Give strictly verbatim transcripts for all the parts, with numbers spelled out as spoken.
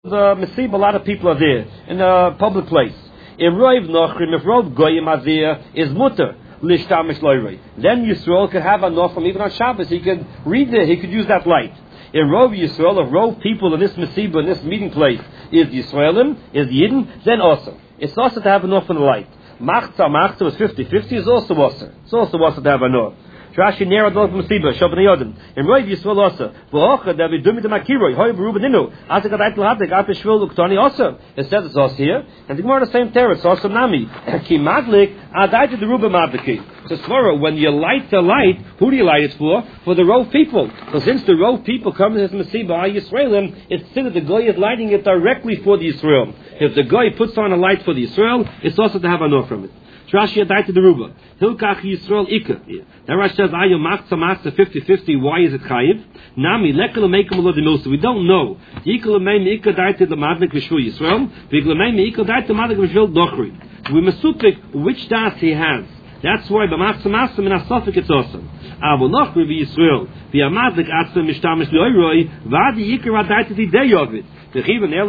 the Masib, a lot of people are there in a public place. In Roiv Nochrim, if Rov Goyim are there, is mutter. Lishtamish loyrei. Then Yisrael could have a Nochrim even on Shabbos. He could read there. He could use that light. In Rov Yisrael, if Rov people in this Masibah, in this meeting place, is Yisraelim, is Yidden, then also. It's also to have a Nochrim light. Machza, Machza is fifty-fifty, is also also. It's also also to have a Nochrim. Rashi nera dol musiba shabnei yodim. In Roiv Yisrael also. V'ocha David dumi de makiroi. Hoy beruba dinu. Asa gadait l'hadik. Ape shvil uktani also. It says it's also here. And the Gemara the same terror. It's also nami. Ki madlik adait the ruba madliki. So Svara, when you light the light, who do you light it for? For the Rov people. So since the Rov people come to this musiba Yisraelim, it's said that the Goy is lighting it directly for the Yisrael. If the Goy puts on a light for the Yisrael, it's also to have a no from it. Rashi adait the ruba. Hilkach Yisrael Ika. That Rashi says, Ayo Machza Machza fifty-fifty, why is it Chayiv? Nami, Lekala Meikam Lo Dinosu. We don't know. Yikala Meim Ika Daite the Madlik Vishvil Yisrael. Vikala Meim Ika Daite the Madlik Vishvil Dochri. We mesupik which das he has. That's why the Machza Machza Min Asafik it's awesome. Avo Nochri Yisrael. Via Madlik Atzma Mishtamish Loiroi. Vadi Yikar Daite the day of it. But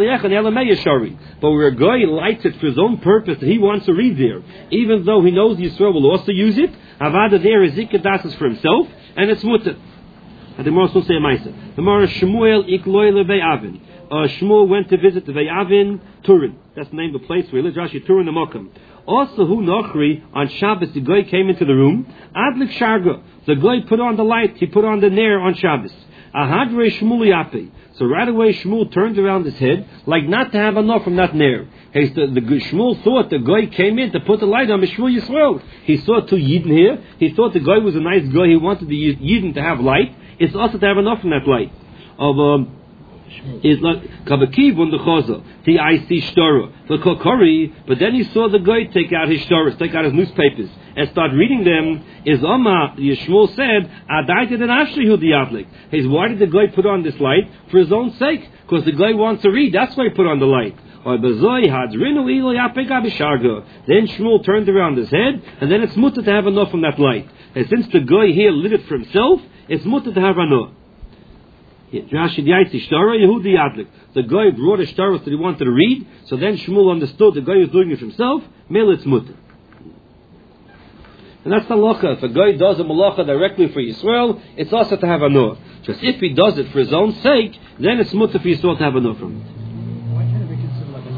where a guy lights it for his own purpose that he wants to read there, even though he knows Yisrael will also use it, Avada there is Zikadas is for himself, and it's mutter. And the Gemara will say a Maisa. The Gemara Shmuel ikloy leVe'avin. Shmuel went to visit the Ve'avin Turin. That's the name of the place where he lives. Rashi Turin the Mokum. Also, who Nochri on Shabbos the guy came into the room. Adlik Sharga. The guy put on the light. He put on the nair on Shabbos. Ahadre Shmuel Yapi. So right away Shmuel turned around his head, like not to have enough from that nair. Hey, the, the Shmuel thought the guy came in to put the light on Shmuel Yisrael. He saw two Yidden here. He thought the guy was a nice guy. He wanted the Yidden to have light. It's also to have enough from that light. Of um, is like Kabakiv on the Chaza. The I see Shtora. The Kokori. But then he saw the guy take out his Shtoras, take out his newspapers, and start reading them. Is Amma, Yishmuel said, Adaited and Ashrihu Diablik. He says, why did the guy put on this light? For his own sake. Because the guy wants to read. That's why he put on the light. Then Shmuel turned around his head, and then it's mutter to have enough from that light. And since the guy here lit it for himself, it's mutter to have enough. The guy brought a shtaros that he wanted to read, so then Shmuel understood the guy was doing it himself, mele it's mutter. And that's the halacha. If a guy does a malacha directly for Yisrael, it's also to have a nur. Just if he does it for his own sake, then it's mutter for Yisrael to have a nur from it. Why can't it be considered like an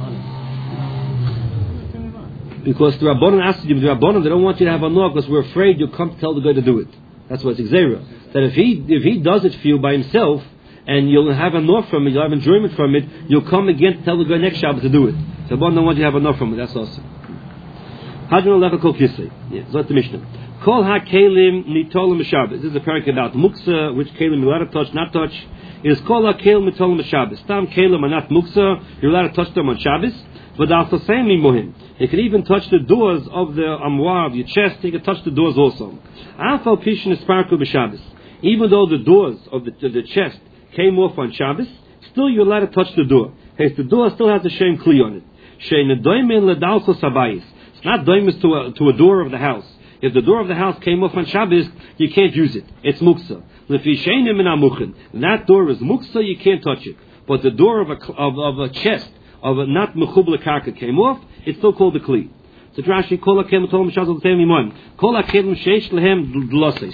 honor? Because the Rabbanon asked you, the Rabbanon, they don't want you to have a nur because we're afraid you'll come to tell the guy to do it. That's why it's Xera. That if he if he does it for you by himself, and you'll have a nur from it, you'll have enjoyment from it, you'll come again to tell the guy next Shabbat to do it. The Rabbanon don't want you to have a nur from it. That's also. Hadron Lecha Kol Kisei. Yeah, that's the Mishnah. Kol ha-kelim nitolim Shabbos. This is a parak about muksa, which kelim you're allowed to touch, not touch. It is kol ha-kelim nitolim Shabbos. Tam kelim are not muksa, you're allowed to touch them on Shabbos. But also same muhim. You can even touch the doors of the amwa, of your chest, you can touch the doors also. Afal pishin is sparkle b'Shabbos. Even though the doors of the, the chest came off on Shabbos, still you're allowed to touch the door. Hey, the door still has the shem kli on it. Shein nedoimin ledalso sabayis. It's not doimus to a, to a door of the house. If the door of the house came off on Shabbos, you can't use it. It's muksa. That door is muksa, you can't touch it. But the door of a, of, of a chest, of a not mechubla karka came off, it's still called the kli. So Rashi, kol hakelim tolom shazal l'teim imoim. Kol hakelim sheish lehem dloses.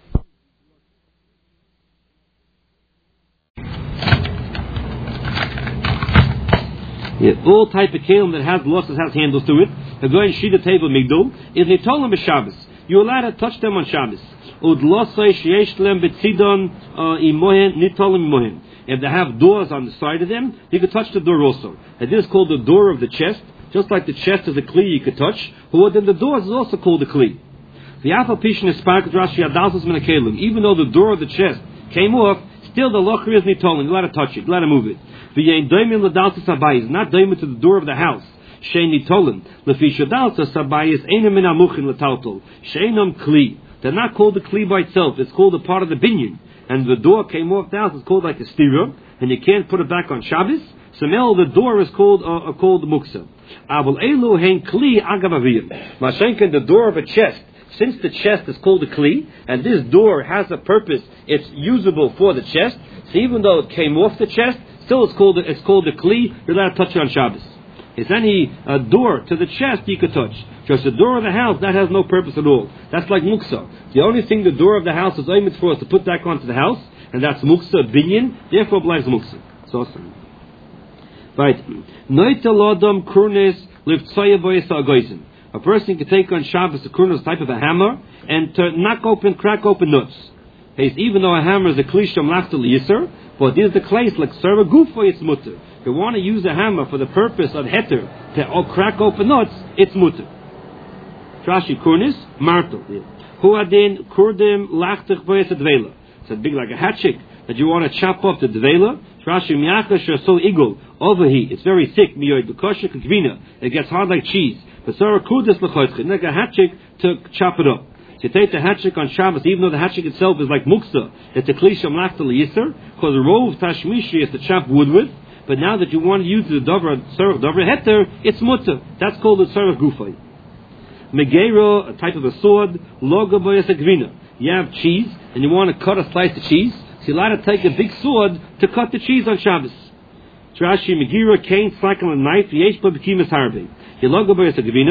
Yeah, all type of kelim that has losses has handles to it. The guy in shida table migdol is nitolim b'Shabbos. You're allowed to touch them on Shabbos. Ud losay sheyesh lem betzidon imohen nitolim imohen. If they have doors on the side of them, you could touch the door also. And this is called the door of the chest. Just like the chest is a kli you could touch, but then the doors is also called the kli. The afal pishin is sparked Rashi adalsos min hakelim. Even though the door of the chest came off, still the locher is nitolim. You're allowed to touch it. You're allowed to move it. V'yein doimin l'dalsos habayis. Not doimin to the door of the house. Shein nitolim. L'fi shadalsos habayis einam min amuchin l'taltol. Sheinam kli. They're not called the kli by itself. It's called a part of the binyan. And the door came off the house. It's called like a stira, and you can't put it back on Shabbos. So now the door is called uh, uh, called muksa. Avol elu hein kli agavaviyim. Mashenkin, the door of a chest. Since the chest is called a kli, and this door has a purpose, it's usable for the chest. So even though it came off the chest, still it's called it's called a kli. You're allowed to touch it on Shabbos. It's any uh, door to the chest you could touch. Just the door of the house, that has no purpose at all. That's like muksa. The only thing the door of the house is aimed for is to put that onto the house, and that's muksa binyan. Therefore, it belongs muksa. It's awesome. Right. Noitalodam kurnes livtsayaboyesa. A person can take on Shabbos a kurnes type of a hammer and to knock open, crack open nuts. Even though a hammer is a klisha mlachta liyisr, but this is the place like serve gufa, it's mutter. If you want to use a hammer for the purpose of heter to oh, crack open nuts, it's mutter. Trashi kurnis martel. Who adin kurdim lachtich boyes dvela. It's a big like a hatchet that you want to chop up the dvela. Trashi miyacha so igul over he. It's very thick. Miyoid bekosher kivina. It gets hard like cheese. But so kudis lechotzchi. Like a hatchet to chop it up. So you take the hatchik on Shabbos, even though the hatchik itself is like muksa, it's a klisha mlachta liyisr, because the rov tashmishi is to chop wood with. But now that you want to use the dover dover heter, it's mutter. That's called the tzarech gufay. Megero, a type of a sword, loga boyas agvina. You have cheese, and you want to cut a slice of cheese, so you're allowed to take a big sword to cut the cheese on Shabbos. Trashi megiro kain slacken a knife, yesh bo bekimas harbe. Because you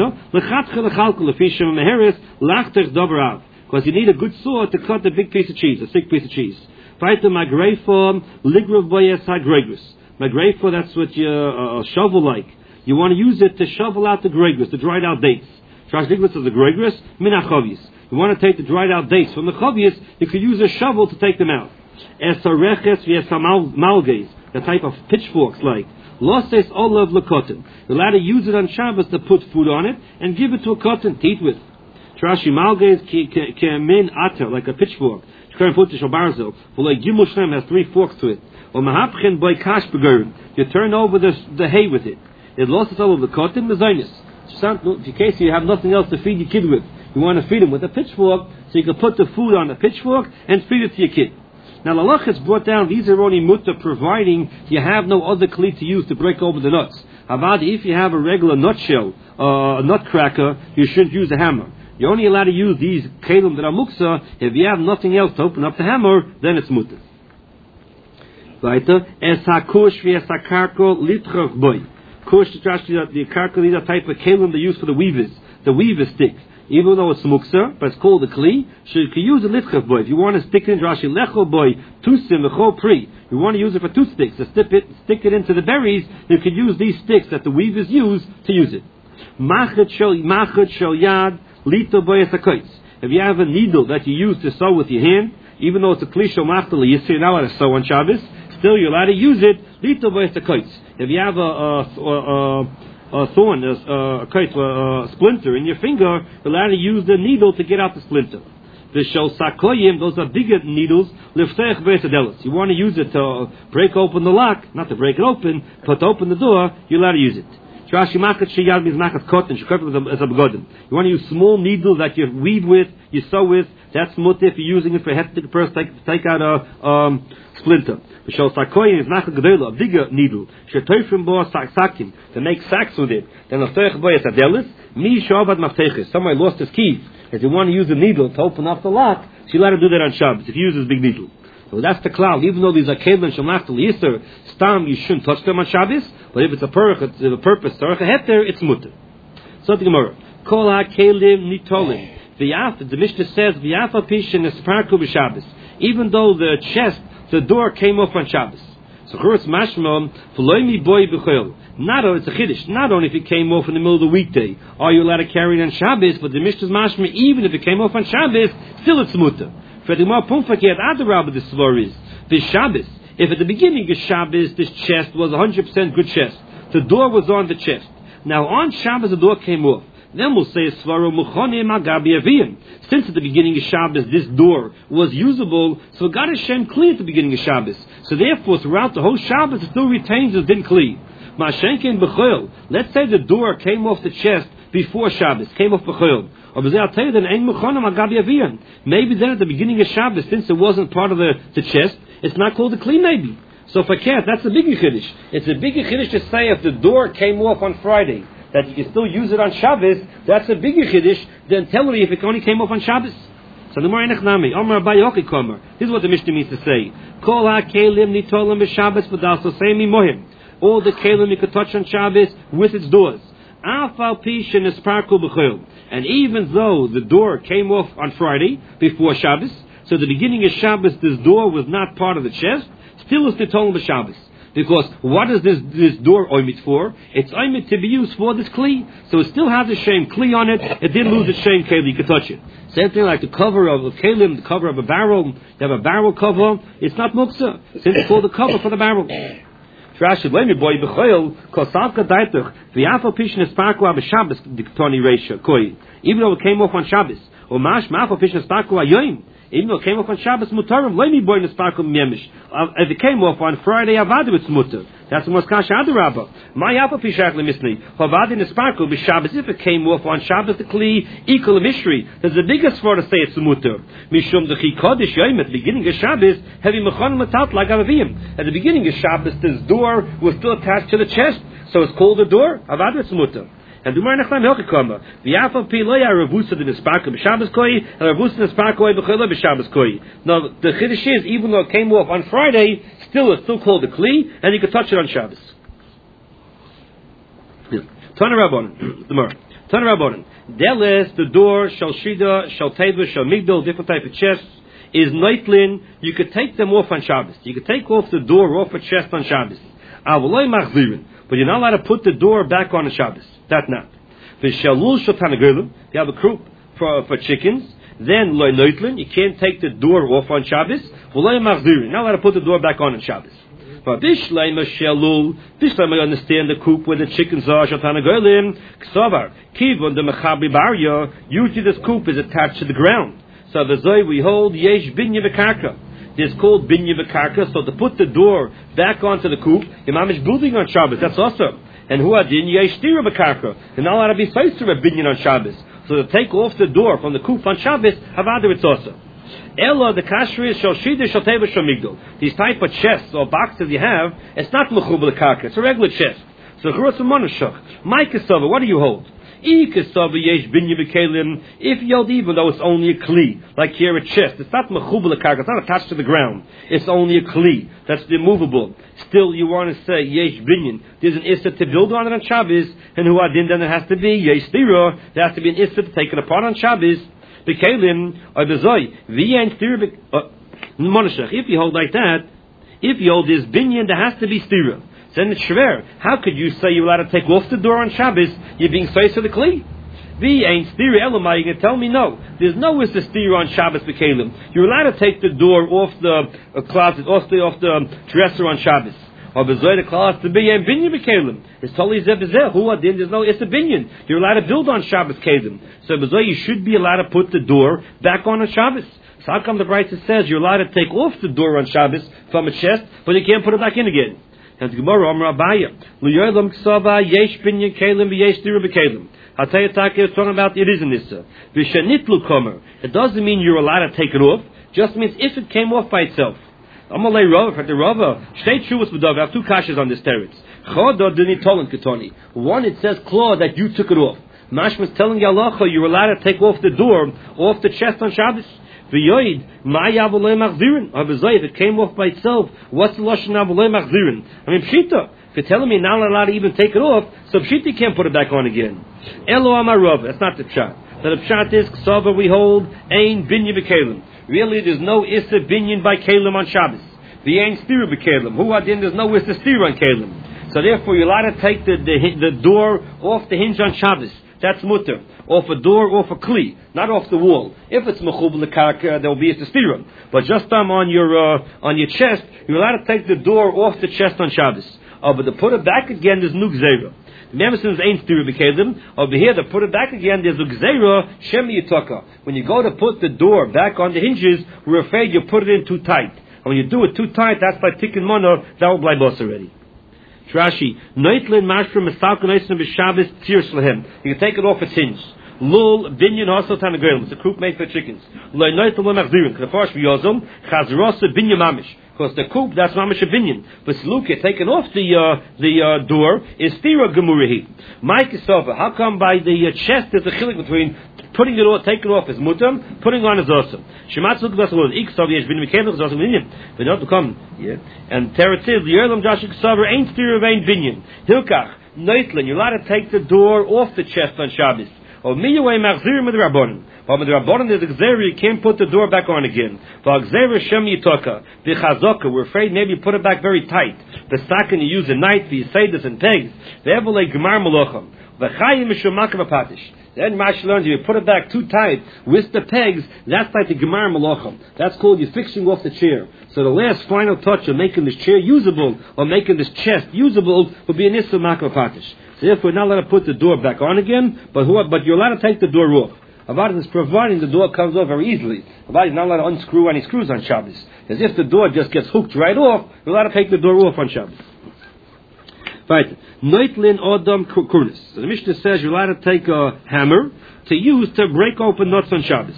need a good sword to cut a big piece of cheese, a thick piece of cheese. Fight the magreifo, ligrav boyes hagregris. Magreifo, that's what you uh, shovel like. You want to use it to shovel out the gregris, the dried out dates. Trash ligris is the gregris, minachavius. You want to take the dried out dates from the chavius, you could use a shovel to take them out. Esareches v'esamalges, the type of pitchforks like. Losses olav lekotin. You're allowed to use it on Shabbos to put food on it and give it to a cotton to eat with. Trashi malges kemin ater, like a pitchfork. Barzel, has three forks to it. Or mahapchen boy kash begerin. You turn over the, the hay with it. It losses all of the cotton, mezainis. In case you have nothing else to feed your kid with, you want to feed him with a pitchfork, so you can put the food on the pitchfork and feed it to your kid. Now, the Lalach has brought down these are only mutta, providing you have no other kli to use to break open the nuts. However, if you have a regular nutshell, uh, a nutcracker, you shouldn't use a hammer. You're only allowed to use these kelim that are muksa. If you have nothing else to open up the hammer, then it's mutta. Weiter, es hakush v'es hakarko litrach boy. Kush, the karko is a type of kelim they use for the weavers, the weaver stick. Even though it's muksa, but it's called a kli, so you can use a litchav boy. If you want to stick it in Rashi lecho boy, tusim lecho pri, you want to use it for toothsticks, to stick it, stick it into the berries, you can use these sticks that the weavers use to use it. Machet shel yad, lito boy esakoitz. If you have a needle that you use to sew with your hand, even though it's a kli shel machtali, you see now how to sew on Shabbos, still you're allowed to use it, lito boy esakoitz. If you have a, a, a, a a thorn, a, a, a, a splinter in your finger, you're allowed to use the needle to get out the splinter. The shel sakoyim, those are bigger needles, liftech besadelis. You want to use it to break open the lock, not to break it open, but to open the door, you're allowed to use it. You want to use small needles that you weave with, you sew with, that's mutter if you're using it for a hectic person to take, take out a um, splinter. The shel sakoyim is not a gedela, a bigger needle. Shetoifrim bo sakim, to make sacks with it. Then liftech besadelis, mi shavad mafteches. Somebody lost his keys. If you want to use a needle to open up the lock, so you let him do that on Shabbos, if you use this big needle. So that's the cloud. Even though these are kelim shemachtel yisr, stam, you shouldn't touch them on Shabbos, but if it's a, pur- it's a purpose, tzarech heter, it's mutter. So the Gemara, kol ha-kelim nitolim. V'yaf, the Mishnah says, v'yafa pishin esparku b'Shabbos. Even though the chest, the door came off on Shabbos. So churus mashma, v'loy mi boy b'chol. Not only, it's a chiddush, not only if it came off in the middle of the weekday, are you allowed to carry it on Shabbos, but the Mishnah's mashma, even if it came off on Shabbos, still it's mutter. For the Gemara Pumfakiyat Adarabah, this svar is this Shabbos. If at the beginning of Shabbos this chest was one hundred percent good chest, the door was on the chest. Now on Shabbos the door came off. Then we'll say Svaro Muchonim Agabi Aviyim. Since at the beginning of Shabbos this door was usable, so God Hashem cleared at the beginning of Shabbos. So therefore, throughout the whole Shabbos, it still retains as din kli. Mashenkin b'choil. Let's say the door came off the chest before Shabbos, came off b'choil. Or I'll tell you then, maybe then at the beginning of Shabbos, since it wasn't part of the, the chest, it's not called a kli maybe. So for cat, that's a bigger chiddush. It's a bigger chiddush to say if the door came off on Friday, that you can still use it on Shabbos, that's a bigger chiddush than telling you if it only came off on Shabbos. So the more enechnami, Omar Bayoki Komer. This is what the Mishnah means to say. Kol ha-kelim nitolim b'Shabbos v'daso semi mohim. All the kelim you could touch on Shabbos with its doors. Afal pish and esparku b'chol. And even though the door came off on Friday before Shabbos, so the beginning of Shabbos, this door was not part of the chest, still it's nitolim b'Shabbos. Because what is this this door oimit for? It's oimit to be used for this kli. So it still has the same kli on it. It didn't lose its same kli. You could touch it. Same thing like the cover of a kelim, the cover of a barrel. You have a barrel cover. It's not muksa. Since it's called the cover for the barrel. Rashi, let me boy b'choil kosavka daituch v'yafal pishin esparku ab'Shabbos diktoni reisha koi. Even though it came off on Shabbos, or mash ma'afal pishin esparku ayoyim. Even though it came off on Shabbos mutarim, let me boy nesparku miyemish. If it came off on Friday, avadu it's mutar. That's the moskasha adarabba. My yafal pishak lemisni avadu nesparku b'Shabbos. If it came off on Shabbos, the kli equal mishri. There's the biggest for to say it's mutar. Mishum dechi kodesh yoyim at the beginning of Shabbos heavy mechon matat like avavim. At the beginning of Shabbos, this door was still attached to the chest, so it's called a door. Avadu it's mutar. And the Gemara Nachman Hilchah Kama, the Yafal Pi Lo Ya Ravusa the Nisparka b'Shabbos Koi, and Ravusa Nisparka Koi b'Chila b'Shabbos Koi. Now the Chiddush is, even though it came off on Friday, still it's still called the Kli, and you can touch it on Shabbos. Tana Rabbanan, the Gemara. Tana Rabbanan, Deles the door Shal Shida Shal Teva Shal Migdal, different type of chests, is Noitlin. You could take them off on Shabbos. You could take off the door off a chest on Shabbos. Avoloi Machzirin, but you're not allowed to put the door back on a Shabbos. That not. You have a coop for, for chickens. Then loy noitlin, you can't take the door off on Shabbos. You're not allowed to put the door back on on Shabbos. But bishleima shelul, bishleima you understand the coop where the chickens are. Shatana golim ksavar kivon the mechabi barya. Usually this coop is attached to the ground. So the zoy we hold yesh binya bekarka. It's called binya bekarka. So to put the door back onto the coop, imam is building on Shabbos. That's awesome. And who adin yeshtira bekarka. They're not allowed to be facer a binyan on Shabbos. So to take off the door from the coop on Shabbos, havada it's also. Ella the kashri shel shida shel teva shel migdal. These type of chests or boxes you have, it's not mechubel karka. It's a regular chest. So churutz monoshach. My kesava, what do you hold? If you hold even though it's only a kli, like here a chest, it's not mechubel karka, it's not attached to the ground. It's only a kli. That's immovable. Still, you want to say yesh binyan. There's an issa to build on it on Shabbos, and who adin then it has to be yesh stira. There has to be an issa to take it apart on Shabbos. Bekalim or bezoi v'yen stira monashach. If you hold like that, if you hold this binyan, there has to be stira. Then it's shver. How could you say you're allowed to take off the door on Shabbos? You're being face to the kli. The ain't stira elamai. You can tell me no. There's no is the stira on Shabbos bekalim. You're allowed to take the door off the uh, closet, off the off the dresser on Shabbos. Or bezoy the closet to be a binyan bekalim. It's totally zebizeh. Who adin? There's no. It's a binyan. You're allowed to build on Shabbos kalim. So bezoy you should be allowed to put the door back on a Shabbos. So how come the Brayta says you're allowed to take off the door on Shabbos from a chest, but you can't put it back in again? And the Gemara Amar Abaya, Luyolam Ksava Yesh Binyan Kalim Yesh Dira Bekalim. I'll tell you, Taka, it's talking about it is an issa. Vishanitlu Komer. It doesn't mean you're allowed to take it off. Just means if it came off by itself. Amalei Rava, for the Rava, Shtei Chuvas B'Dav. I have two kashas on this teretz. Chodo Dini Tolan Ketoni. One, it says claw that you took it off. Mashma's telling Yalacha you're allowed to take off the door, off the chest on Shabbos. V'yoid, ma yavolei machzirin. If it came off by itself, what's the lashon yavolei machzirin? I mean, pshita. If you're telling me now I'm not allowed to even take it off, so pshita can't put it back on again. Elo amarov. That's not the pshat. The pshat is ksava we hold ein binyan b'kelim. Really, there's no issa binyan by kelim on Shabbos. The ein stira b'kelim. Who adin? There's no issa stira on kelim. So therefore, you're allowed to take the, the the door off the hinge on Shabbos. That's mutter. Off a door, off a kli, not off the wall. If it's mechubel karka, there will be a stira. But just um, on your uh, on your chest, you're allowed to take the door off the chest on Shabbos. Oh, but to put it back again, there's no gzeira. Remember, since ain't stira b'kelim, over here to put it back again, there's a gzeira shemi yitaka. When you go to put the door back on the hinges, we're afraid you put it in too tight. And when you do it too tight, that's by tikkun mono, that will bly boss already. Rashi, noitlin mashrum estalka noitlin b'Shabbos tzir shlehem. You can take it off its hinge. Lul binyan also tanagolim. It's a coop made for chickens. Loy noitlin lemachzirin. K'lefarsh v'yozom chazrosa binyan mamish. Because the coop that's mamish a binyan. But sluka taken off the uh, the uh, door is stira gemurihi. My kisova. How come by the uh, chest there's a chilik between Putting it off, taking it off is mutam. Putting on is awesome. Shematz look that's what ik saw yesh bin mekayim is awesome binyan. They don't come. Yeah. And Teretz says the Yerlam Joshua Ksaver ain't steer of ain't binyan. Hilkach noitlin. You're allowed to take the door off the chest on Shabbos. Or miyaway machzir with rabbanon. But with the rabbanon there's a gzera, you can't put the door back on again. For gzera shem yitoka v'chazaka. We're afraid maybe you put it back very tight. The sakin you use a knife for yisedas and pegs. Ve'evolei gemar melocham. V'chayim mishumakam apatish. Then Rashi learns you put it back too tight with the pegs. That's like the gemar melocham. That's called you fixing off the chair. So the last final touch of making this chair usable or making this chest usable will be an issa makam apatish. So therefore, we're not allowed to put the door back on again, but who, but you're allowed to take the door off. Avad is providing the door comes off very easily. Avad is not allowed to unscrew any screws on Shabbos. As if the door just gets hooked right off, you're allowed to take the door off on Shabbos. Right. Noitlin Odom Kurnis. So the Mishnah says you're allowed to take a hammer to use to break open nuts on Shabbos.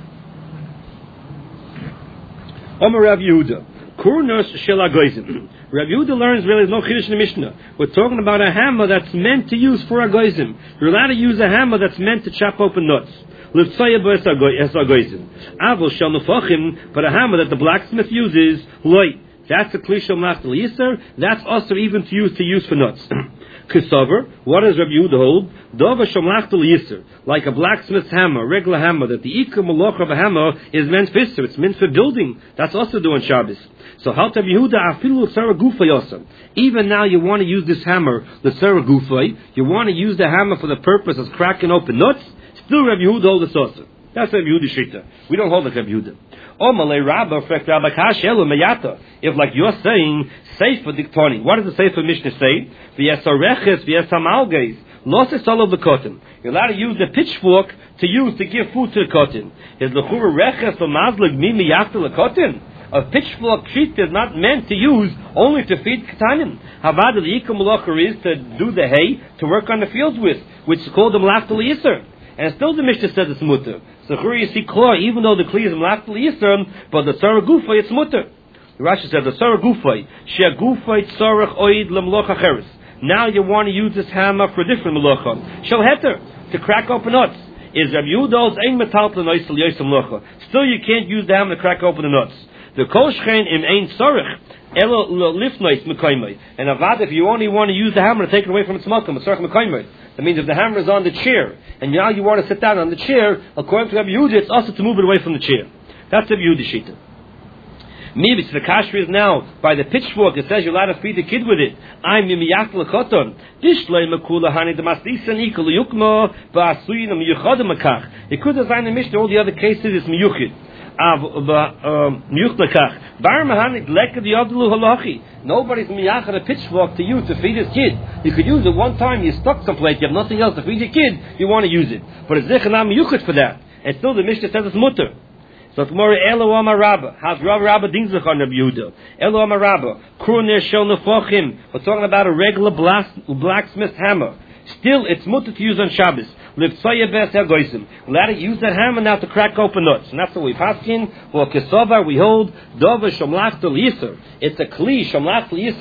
Omer Rav Yehuda. Kurnos Shel Agoizim. Rav Yehuda learns really there's no chiddush in the Mishnah. We're talking about a hammer that's meant to use for agoizim. You're allowed to use a hammer that's meant to chop open nuts. Livtzaya b'es agoizim. Avol shel nefachim, but a hammer that the blacksmith uses, loy. That's a kli shel mlach l'yiser. That's also even to use to use for nuts. Kisover, what does Rabbi Yehuda hold? Dova shamlach l'yiser, like a blacksmith's hammer, a regular hammer, that the ikar maloch of a hammer is meant for iser. It's meant for building. That's also doing Shabbos. So halt Rabbi Yehuda afilu l'tzara gufa yosam. Even now you want to use this hammer, l'tzara gufa. You want to use the hammer for the purpose of cracking open nuts. Still Rabbi Yehuda holds the also. That's Rabbi Yehuda shita. We don't hold like Rabbi Yehuda. If, like you're saying, Sefer Diktoni, what does the Sefer Mishnah say? V'yesareches v'yesamalgeis, losses all of the cotton. You're allowed to use the pitchfork to use to give food to the cotton. Is l'chura reches v'mazleg mi miyachta l'cotton? A pitchfork sheet is not meant to use only to feed katanim. Havad the ikam malacha is to do the hay to work on the fields with, which is called the malachta l'yiser. And still the Mishnah says it's mutter. So here you see klar, even though the kli is malachta l'yiser, but the tzara gufay it's mutter. The Rashi says the tzara gufay shea gufay tzarech oid lemlocha cheres. Now you want to use this hammer for a different melacha. Shel heter to crack open nuts. Is Rabbi Yehuda's ein metal l'noisel yosem melacha. Still you can't use the hammer to crack open the nuts. The kolshchein im ein tzarech elo lifnois mekaymai. And avad if you only want to use the hammer to take it away from its makom, it's tzarech mekaymai. That means if the hammer is on the chair, and now you want to sit down on the chair, according to Rabbi Yehuda, it's also to move it away from the chair. That's Rabbi Yehuda shita. Maybe the kasher is now by the pitchfork. It says you're allowed to feed the kid with it. I'm mimiyach lekoton. Dishlei mekula hani demasisan ikul yukma ba'asuyin miyuchadim makach. It could design the Mishnah. All the other cases is miyuchid. Nobody's miyach a pitchfork to use to feed his kid. You could use it one time. You're stuck someplace. You have nothing else to feed your kid. You want to use it, but it's zechanam miyuchid for that. And still the Mishnah says it's mutter. So tomorrow, Elo Amar Rabba. How's Rav Rabba Dingzach on Rabbi Yehuda? Elo Amar Rabba. Kurner Shel Nefochim. We're talking about a regular blacksmith hammer. Still, it's mutter to use on Shabbos. Livtzaya bes hagoysim. We're allowed to use that hammer now to crack open nuts. And that's what we paskin. Or Kesovar, we hold Dova Shomlach L'Yiser. It's a kli Shomlach L'Yiser.